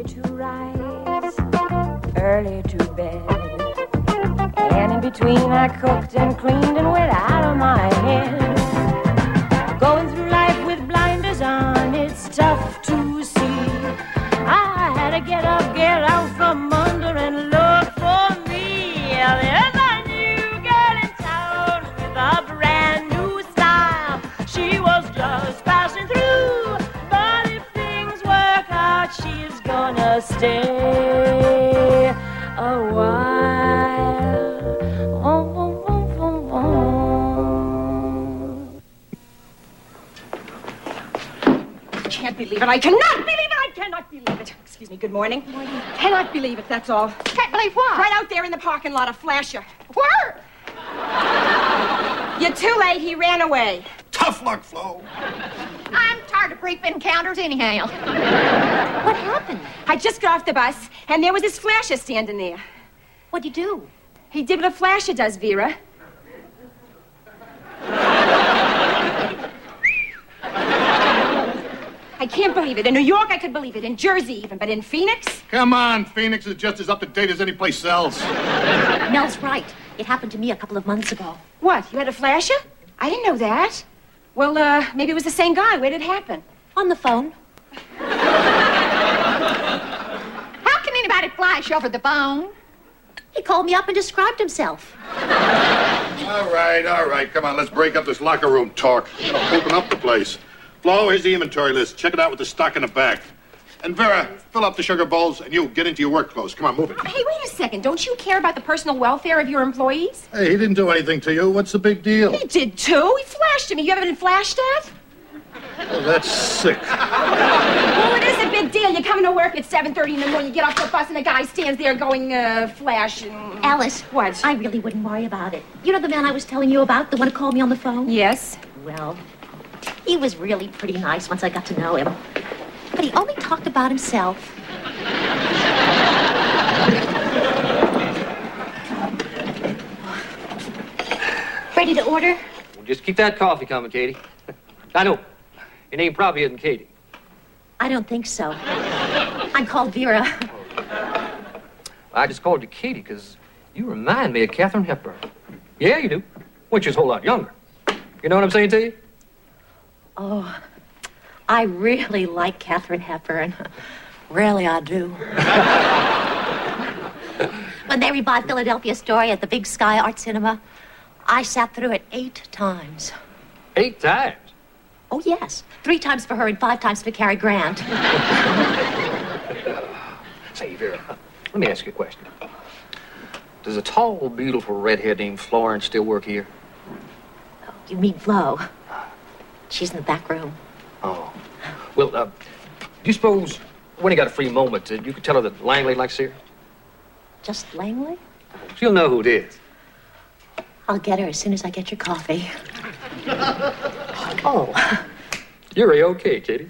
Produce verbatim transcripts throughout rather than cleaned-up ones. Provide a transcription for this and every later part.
early to rise, early to bed. And in between I cooked and cleaned and went out of my head. Going through life with blinders on, it's tough to see. I had to get up, get out from under and look for me. There's a new girl in town with a brand new style. She was just passing through, but if things work out, she's gonna stay a while. Oh, oh, oh, oh, oh. I can't believe it. I cannot believe it. I cannot believe it. Excuse me. Good morning. Morning. Cannot believe it. That's all. Can't believe what? Right out there in the parking lot, a flasher. Where? You're too late. He ran away. Tough luck, Flo. I'm tired of brief encounters anyhow. What happened? I just got off the bus, and there was this flasher standing there. What'd you do? He did what a flasher does, Vera. I can't believe it. In New York, I could believe it. In Jersey, even. But in Phoenix? Come on, Phoenix is just as up to date as any place else. Nell's right. It happened to me a couple of months ago. What? You had a flasher? I didn't know that. Well, uh, maybe it was the same guy. Where did it happen? On the phone. How can anybody flash over the phone? He called me up and described himself. All right, all right. Come on, let's break up this locker room talk. Open up the place. Flo, here's the inventory list. Check it out with the stock in the back. And Vera, fill up the sugar bowls, and you get into your work clothes. Come on, move it. Hey, wait a second. Don't you care about the personal welfare of your employees? Hey, he didn't do anything to you. What's the big deal? He did, too. He flashed at me. You ever been flashed at? Oh, that's sick. Well, it is a big deal. You come into work at seven thirty in the morning, you get off the bus, and the guy stands there going, uh, flash. And... Alice. What? I really wouldn't worry about it. You know the man I was telling you about, the one who called me on the phone? Yes. Well, he was really pretty nice once I got to know him. But he only talked about himself. Ready to order? Well, just keep that coffee coming, Katie. I know. Your name probably isn't Katie. I don't think so. I'm called Vera. I just called you Katie because you remind me of Katharine Hepburn. Yeah, you do. Which is a whole lot younger. You know what I'm saying to you? Oh, I really like Katharine Hepburn. Really, I do. When they rebought Philadelphia Story at the Big Sky Art Cinema, I sat through it eight times. Eight times? Oh, yes. Three times for her and five times for Cary Grant. Say, Vera, let me ask you a question. Does a tall, beautiful redhead named Florence still work here? Oh, you mean Flo? She's in the back room. Oh. Well, uh, do you suppose when you got a free moment, uh, you could tell her that Langley likes to see her? Just Langley? She'll know who it is. I'll get her as soon as I get your coffee. Oh. You're A-okay, Katie.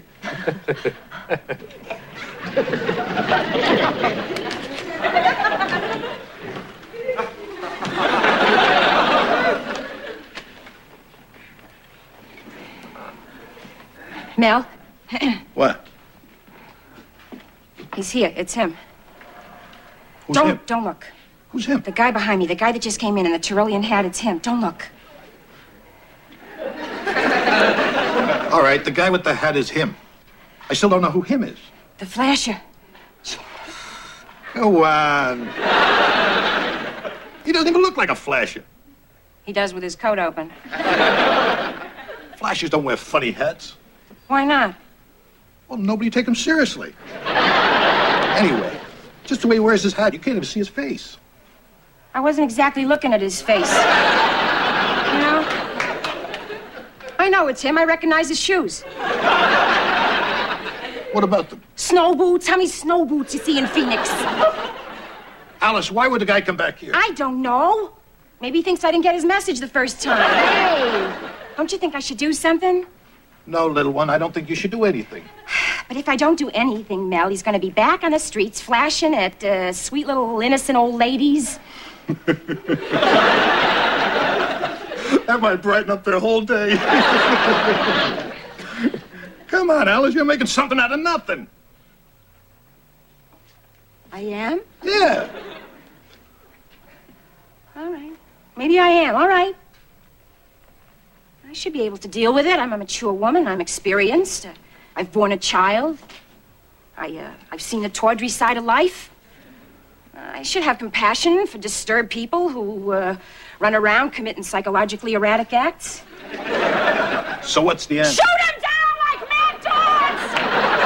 Mel? What? He's here. It's him. Who's don't, him? Don't look. Who's him? The guy behind me. The guy that just came in in the Tyrolean hat. It's him. Don't look. All right, the guy with the hat is him. I still don't know who him is. The flasher. Go on. He doesn't even look like a flasher. He does with his coat open. Flashers don't wear funny hats. Why not? Well, nobody take him seriously. Anyway, just the way he wears his hat, you can't even see his face. I wasn't exactly looking at his face. You know? I know it's him. I recognize his shoes. What about them? Snow boots. How many snow boots you see in Phoenix? Alice, why would the guy come back here? I don't know. Maybe he thinks I didn't get his message the first time. Hey, don't you think I should do something? No, little one, I don't think you should do anything. But if I don't do anything, Mel, he's going to be back on the streets flashing at uh, sweet little innocent old ladies. That might brighten up their whole day. Come on, Alice, you're making something out of nothing. I am? Yeah. All right. Maybe I am. All right. I should be able to deal with it. I'm a mature woman. I'm experienced. Uh, I've borne a child. I, uh, I've seen the tawdry side of life. Uh, I should have compassion for disturbed people who uh, run around committing psychologically erratic acts. So what's the end? Shoot them down like mad dogs!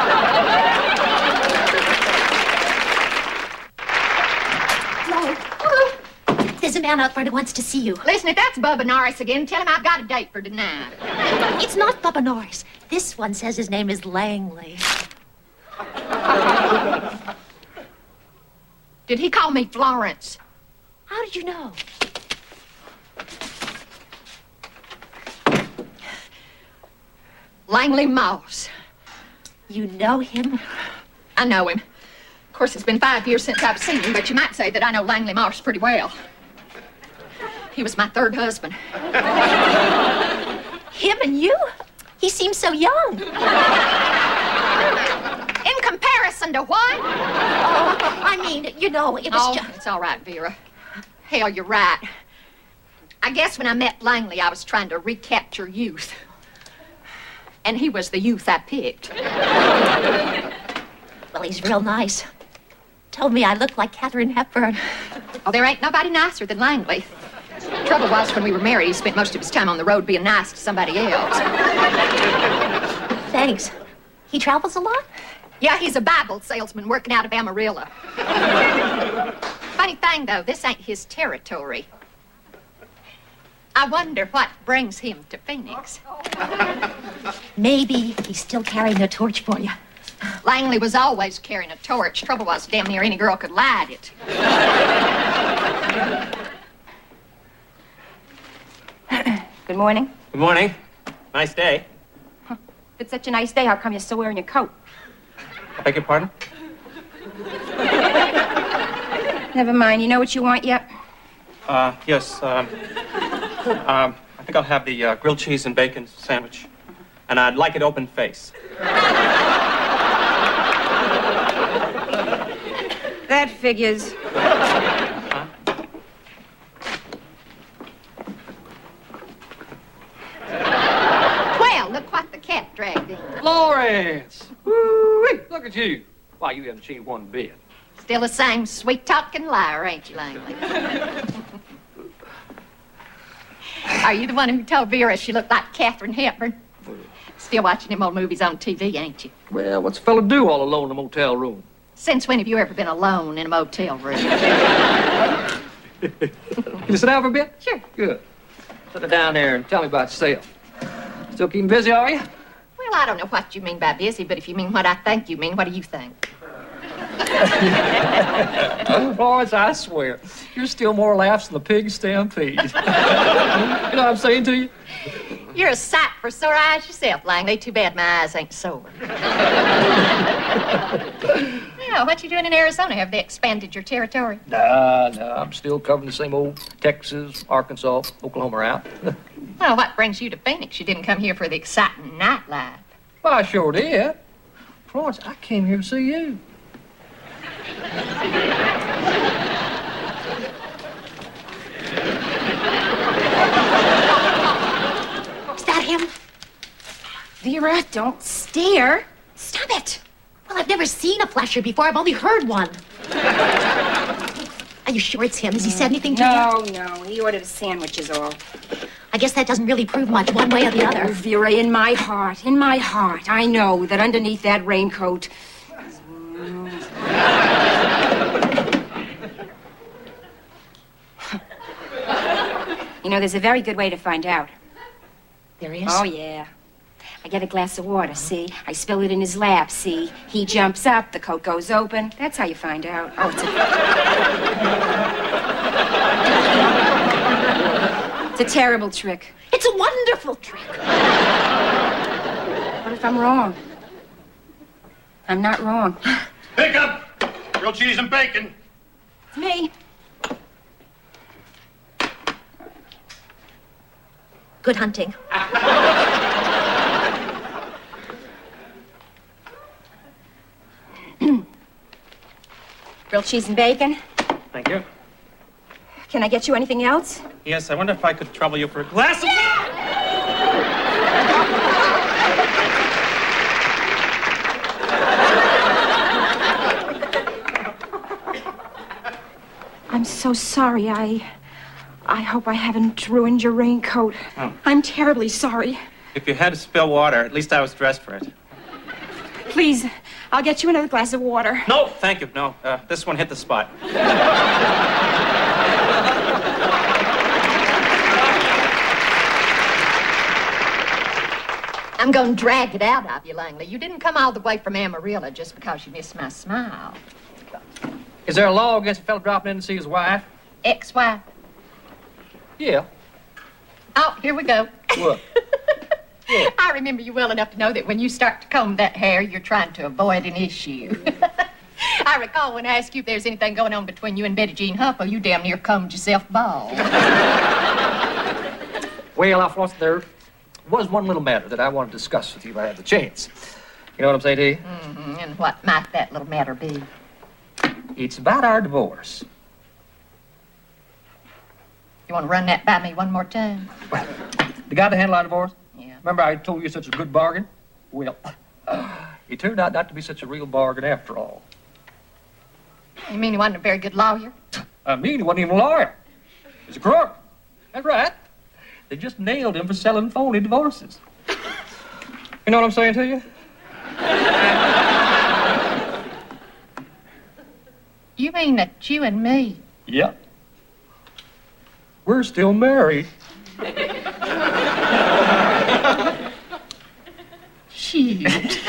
Flo, there's a man out front who wants to see you. Listen, if that's Bubba Norris again, tell him I've got a date for tonight. It's not Bubba Norris. This one says his name is Langley. Did he call me Florence? How did you know? Langley Moss. You know him? I know him. Of course, it's been five years since I've seen him, but you might say that I know Langley Moss pretty well. He was my third husband. Him and you? He seems so young. In comparison to what? Oh, I mean, you know, it was Oh, just... it's all right, Vera. Hell, you're right. I guess when I met Langley, I was trying to recapture youth. And he was the youth I picked. Well, he's real nice. Told me I looked like Katharine Hepburn. Oh, there ain't nobody nicer than Langley. Trouble was, when we were married, he spent most of his time on the road being nice to somebody else. Thanks. He travels a lot? Yeah, he's a Bible salesman working out of Amarillo. Funny thing, though, this ain't his territory. I wonder what brings him to Phoenix. Maybe he's still carrying a torch for you. Langley was always carrying a torch. Trouble was, damn near any girl could light it. Good morning. Good morning. Nice day. If it's such a nice day, how come you're still wearing your coat? I beg your pardon? Never mind. You know what you want yet? Uh, yes, um, um, I think I'll have the uh, grilled cheese and bacon sandwich. And I'd like it open face. That figures. Huh? Well, look what the cat dragged in. Florence! Woo-wee! Look at you. Why, you haven't changed one bit. Still the same sweet-talking liar, ain't you, Langley? Are you the one who told Vera she looked like Katharine Hepburn? Still watching them old movies on T V, ain't you? Well, what's a fella do all alone in a motel room? Since when have you ever been alone in a motel room? Can you sit down for a bit? Sure. Good. Sit it down there and tell me about yourself. Still keeping busy, are you? Well, I don't know what you mean by busy, but if you mean what I think you mean, what do you think? Florence, I swear, you're still more laughs than the pig stampede. You know what I'm saying to you? You're a sight for sore eyes yourself, Langley. Too bad my eyes ain't sore. Now, what you doing in Arizona? Have they expanded your territory? Nah, nah, I'm still covering the same old Texas, Arkansas, Oklahoma route. Well, what brings you to Phoenix? You didn't come here for the exciting nightlife. Well, I sure did. Florence, I came here to see you. Is that him? Vera, don't stare. Stop it. Well, I've never seen a flasher before. I've only heard one. Are you sure it's him? Has he said anything to No, no. He ordered a sandwich is all. you? I guess that doesn't really prove much one way or the Oh, other. Vera, in my heart, in my heart, I know that underneath that raincoat... You know, there's a very good way to find out. There is? Oh, yeah. I get a glass of water, see? I spill it in his lap, see? He jumps up, the coat goes open. That's how you find out. Oh, it's a... It's a terrible trick. It's a wonderful trick. What if I'm wrong? I'm not wrong. Pick up! Grilled cheese and bacon. It's me. Good hunting. Grilled cheese and bacon. Thank you. Can I get you anything else? Yes, I wonder if I could trouble you for a glass of... I'm so sorry. I... I hope I haven't ruined your raincoat. Oh. I'm terribly sorry. If you had to spill water, at least I was dressed for it. Please, I'll get you another glass of water. No, thank you. No, uh, this one hit the spot. I'm going to drag it out of you, Langley. You didn't come all the way from Amarillo just because you missed my smile. Is there a law against a fella dropping in to see his wife? Ex-wife. Yeah. Oh, here we go. What? Yeah. I remember you well enough to know that when you start to comb that hair, you're trying to avoid an issue. I recall when I asked you if there's anything going on between you and Betty Jean Huffle, you damn near combed yourself bald. Well, Alphonse, there was one little matter that I wanted to discuss with you if I had the chance. You know what I'm saying to you? Mm-hmm. And what might that little matter be? It's about our divorce. You want to run that by me one more time? Well, the guy that handled our divorce? Yeah. Remember I told you such a good bargain? Well, it turned out not to be such a real bargain after all. You mean he wasn't a very good lawyer? I mean, he wasn't even a lawyer. He's a crook. That's right. They just nailed him for selling phony divorces. You know what I'm saying to you? You mean that you and me? Yep. We're still married. Shoot.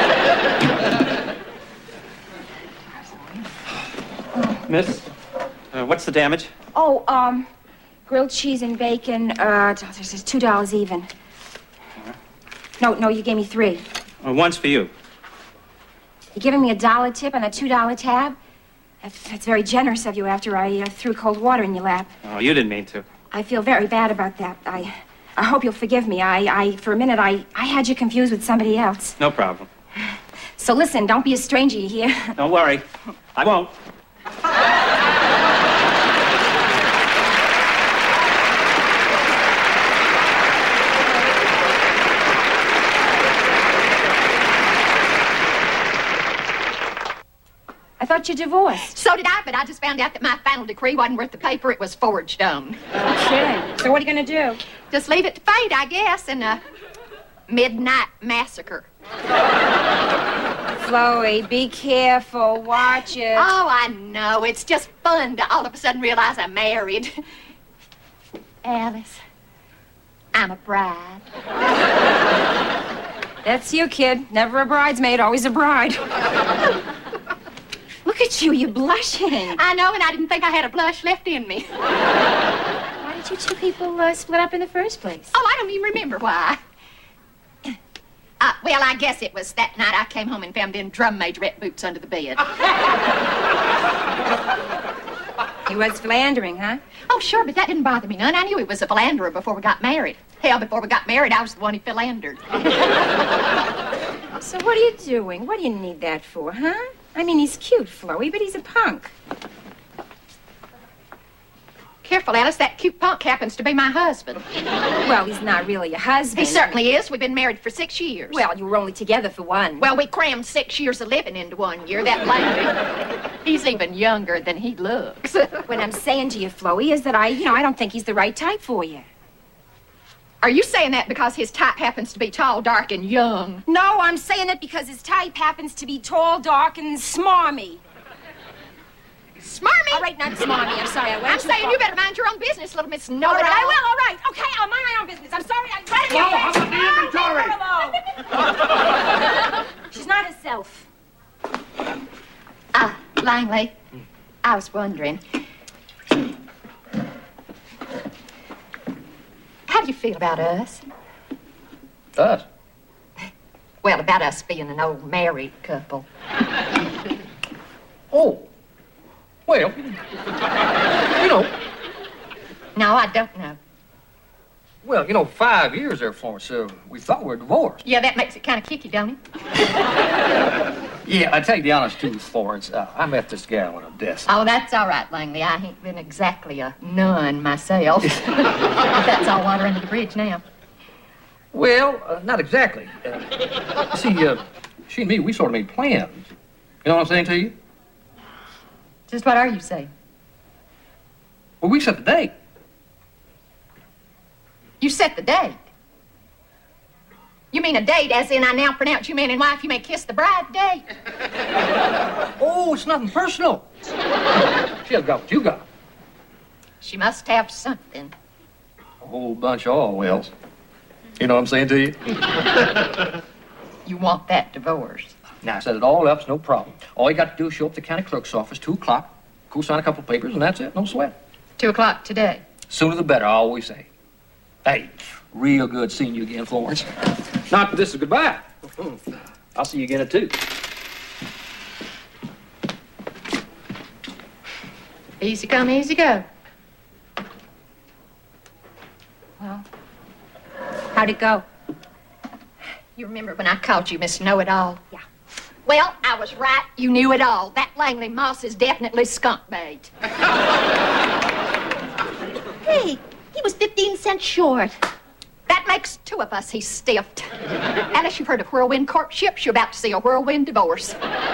Miss, uh, what's the damage? Oh, um, grilled cheese and bacon, uh, this is two dollars even. No, no, you gave me three. Uh, one's for you. You're giving me a dollar tip on a two-dollar tab? That's, that's very generous of you after I uh, threw cold water in your lap. Oh, you didn't mean to. I feel very bad about that. I, I hope you'll forgive me. I, I, for a minute, I, I had you confused with somebody else. No problem. So listen, don't be a stranger, you hear? Don't worry. I won't. I thought you divorced. So did I, but I just found out that my final decree wasn't worth the paper it was forged on. No kidding. So what are you going to do? Just leave it to fate, I guess, and a midnight massacre. Chloe, be careful. Watch it. Oh, I know. It's just fun to all of a sudden realize I'm married. Alice, I'm a bride. That's you, kid. Never a bridesmaid, always a bride. Look at you, you're blushing. I know, and I didn't think I had a blush left in me. Why did you two people uh, split up in the first place? Oh, I don't even remember why. Uh, well, I guess it was that night I came home and found them drum majorette boots under the bed. He was philandering, huh? Oh, sure, but that didn't bother me none. I knew he was a philanderer before we got married. Hell, before we got married, I was the one who philandered. So what are you doing? What do you need that for, huh? I mean, he's cute, Chloe, but he's a punk. Careful, Alice. That cute punk happens to be my husband. Well, he's not really a husband. He certainly is. We've been married for six years. Well, you were only together for one. Well, we crammed six years of living into one year. That Langley, he's even younger than he looks. What I'm saying to you, Chloe, is that I, you know, I don't think he's the right type for you. Are you saying that because his type happens to be tall, dark, and young? No, I'm saying it because his type happens to be tall, dark, and smarmy. Smarmy? All right, not smarmy. I'm sorry, I went I'm too saying far. you better mind your own business, little Miss All Know-It-All. right, I will, all right. Okay, I'll mind my own business. I'm sorry, I read it. Flo, how about the inventory? She's not herself. Ah, Langley, I was wondering, how do you feel about us? Us? Well, about us being an old married couple. Oh. Well, you know. No, I don't know. Well, you know, five years there, Florence, so we thought we were divorced. Yeah, that makes it kind of kicky, don't it? Yeah, I tell you the honest truth, Florence. Uh, I met this gal on a desk. Oh, that's all right, Langley. I ain't been exactly a nun myself. That's all water under the bridge now. Well, uh, not exactly. Uh, see, uh, she and me, we sort of made plans. You know what I'm saying to you? Just what are you saying? Well, we set the date. You set the date? You mean a date as in I now pronounce you man and wife, you may kiss the bride date? Oh, it's nothing personal. She has got what you got. She must have something. A whole bunch of all wells. You know what I'm saying to you? You want that divorce? Now, I set it all up, it's no problem. All you got to do is show up at the county clerk's office, two o'clock, go sign a couple papers, and that's it. No sweat. Two o'clock today. Sooner the better, I always say. Hey, real good seeing you again, Florence. Not that this is goodbye. I'll see you again at two. Easy come, easy go. Well, How'd it go? you remember when I called you Miss Know-It-All? Yeah. Well, I was right. You knew it all. That Langley Moss is definitely skunk bait. Hey, he was fifteen cents short. That makes two of us he's stiffed. Alice, you've heard of whirlwind courtships. You're about to see a whirlwind divorce.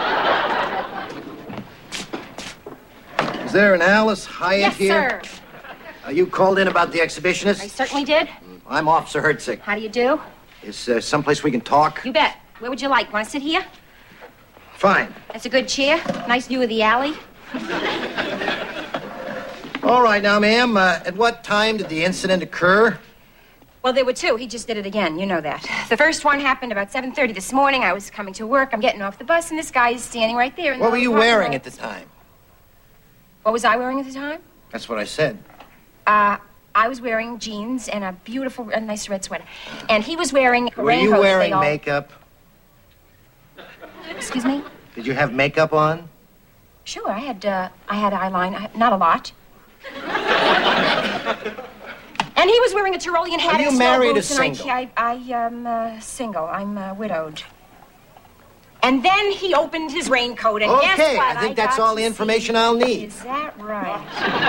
Is there an Alice Hyatt Yes, here? sir. Are you called in about the exhibitionist? I certainly did. I'm Officer Herzig. How do you do? Is there someplace we can talk? You bet. Where would you like? Want to sit here? Fine. That's a good chair. Nice view of the alley. All right, now, ma'am, uh, at what time did the incident occur? Well, there were two. He just did it again. You know that. The first one happened about seven thirty this morning. I was coming to work. I'm getting off the bus, and this guy is standing right there. In What the were you parking wearing lot. at the time? What was I wearing at the time? That's what I said. Uh, I was wearing jeans and a beautiful, a nice red sweater. And he was wearing a Were raincoat. you that wearing they all... makeup? Excuse me? Did you have makeup on? Sure, I had, uh, I had eyeliner. Not a lot. And he was wearing a Tyrolean hat Are you and snow married or boots, single? And I, I, I am uh, single. I'm uh, widowed. And then he opened his raincoat, and guess Okay, what? I think that's got all to the information see. I'll need. Is that right?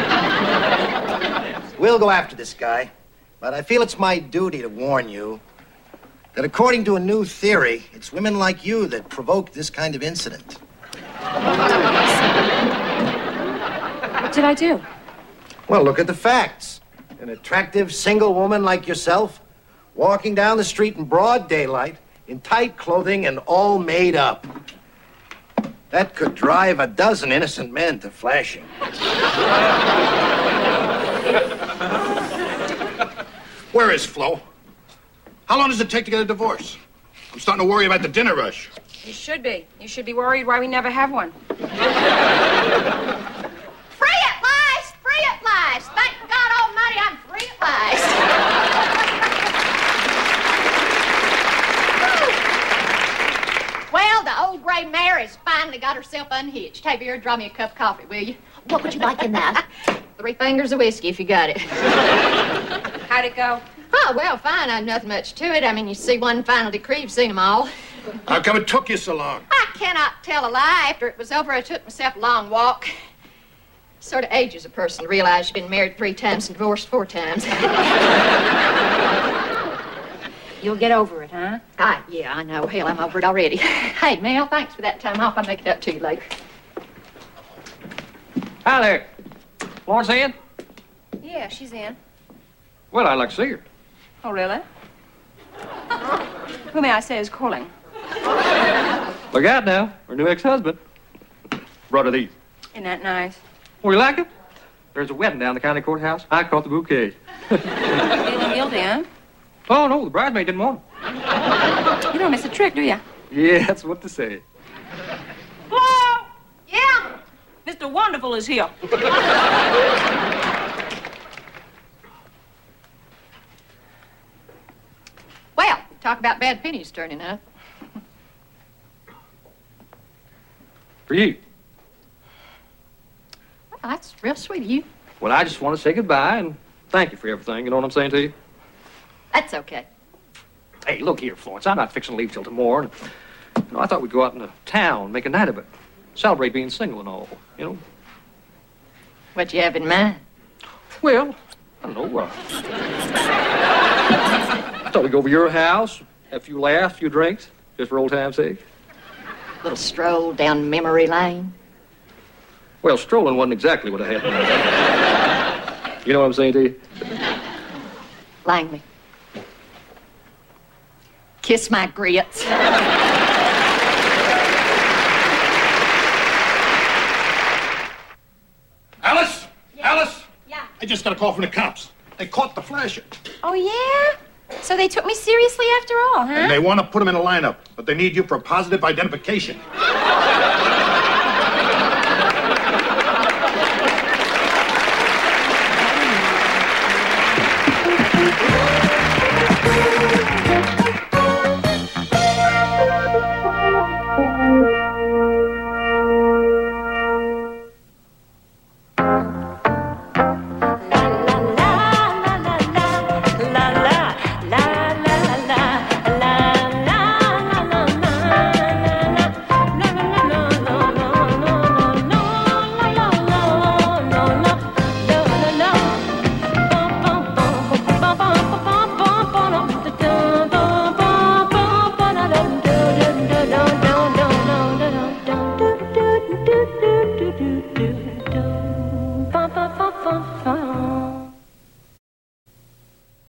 We'll go after this guy, but I feel it's my duty to warn you that according to a new theory, it's women like you that provoked this kind of incident. What did I do? Well, look at the facts. An attractive single woman like yourself, walking down the street in broad daylight, in tight clothing and all made up. That could drive a dozen innocent men to flashing. Where is Flo? How long does it take to get a divorce? I'm starting to worry about the dinner rush. You should be. You should be worried why we never have one. Free at last! Free at last! Thank God Almighty, I'm free at last! Well, the old gray mare has finally got herself unhitched. Hey, Vera, draw me a cup of coffee, will you? What would you like in that? Three fingers of whiskey, if you got it. How'd it go? Oh, well, fine. I've nothing much to it. I mean, you see one final decree, you've seen them all. How come it took you so long? I cannot tell a lie. After it was over, I took myself a long walk. Sort of ages a person to realize you've been married three times and divorced four times. You'll get over it, huh? Ah, yeah, I know. Hell, I'm over it already. Hey, Mel, thanks for that time off. I'll make it up to you later. Hi there. Florence in? Yeah, she's in. Well, I'd like to see her. Oh, really? Who may I say is calling? Look out now. Her new ex-husband. Brought her these. Isn't that nice? Oh, you like it? There's a wedding down the county courthouse. I caught the bouquet. Feeling guilty, huh? Oh, no, the bridesmaid didn't want them. You don't miss a trick, do you? Yeah, that's what to say. Hello? Yeah? Mister Wonderful is here. Well, talk about bad pennies turning up. For you. Well, that's real sweet of you. Well, I just want to say goodbye and thank you for everything. You know what I'm saying to you? That's okay. Hey, look here, Florence. I'm not fixing to leave till tomorrow. You know, I thought we'd go out into town, make a night of it. Celebrate being single and all, you know. What you have in mind? Well, I don't know. Uh, I thought we'd go over to your house, have a few laughs, a few drinks, just for old time's sake. A little stroll down memory lane. Well, strolling wasn't exactly what I had in mind. You know what I'm saying to you? Langley. Kiss my grits. Alice? Yeah. Alice? Yeah. I just got a call from the cops. They caught the flasher. Oh, yeah? So they took me seriously after all, huh? And they want to put him in a lineup, but they need you for positive identification.